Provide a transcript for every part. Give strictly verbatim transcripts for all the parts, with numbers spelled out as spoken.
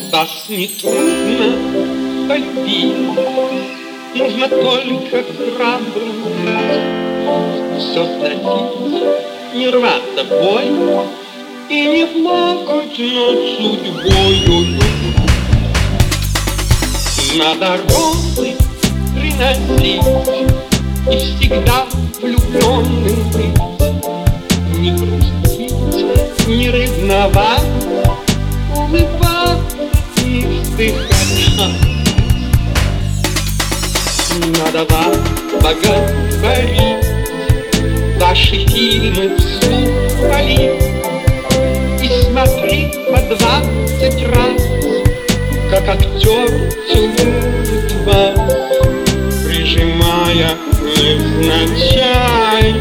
вас нетрудно полюбить, нужно только храбрым все сносить, не рваться в бой и не плакать над судьбою. Надо розы приносить и всегда влюбленным быть, не грустить, не ревновать, улыбаться и вздыхать. Надо вас боготворить, ваши фильмы вслух хвалить и смотреть по двадцать раз, как актер целует вас, прижимая невзначай.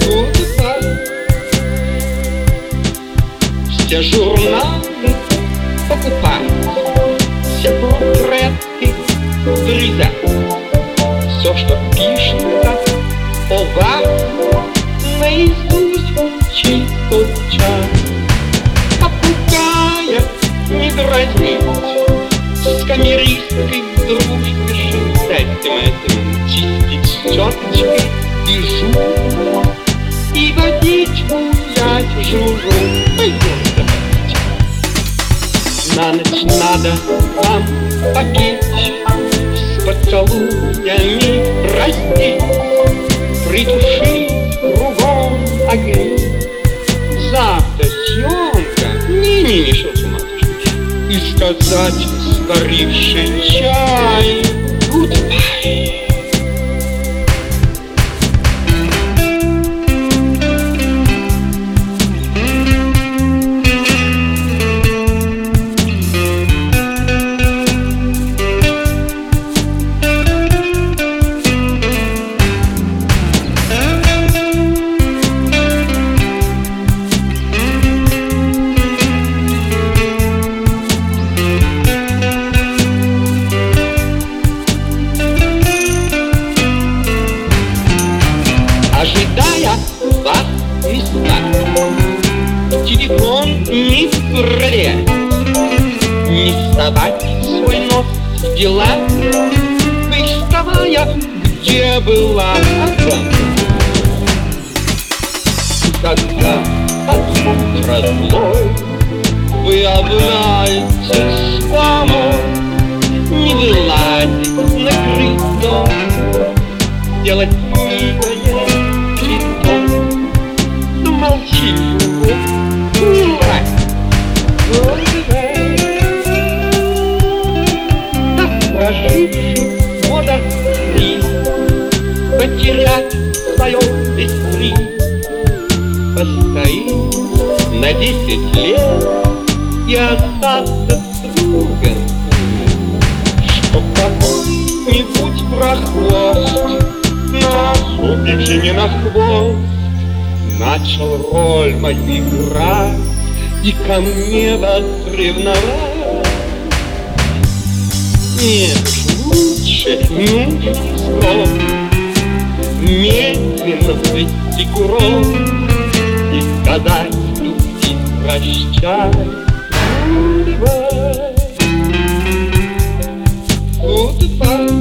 Все журналы покупать, все портреты вырезать, все, что пишется о вас, наизусть учить тотчас, попугая не дразнить, с камеристкой в дружбе жить, с этим, этим чистить щеточкой и жук, и водичку взять в журу. Пойдем, давайте. На ночь надо вам попечь, с поцелуями простить, придушить кругом огни. Завтра съемка, не-не-не, что с ума сошли, и сказать старивший чай goodbye. Ожидая вас места, телефон не проверять, не совать свой нос в дела, приставая, где была одна. Когда под утро злой вы обняетесь домой, не вылазить на крыльцо, делать милое притом, но молчи, не лай. Так проживший года три, потерять свое быстрее, постоит на десять лет и остаться другом, чтоб какой-нибудь прохвост, наступивший мне на хвост, начал роль мою играть и ко мне вас ревновать. Нет, лучше нужен срок, медленно ввести курок и сказать любви прощай. Goodbye. Goodbye.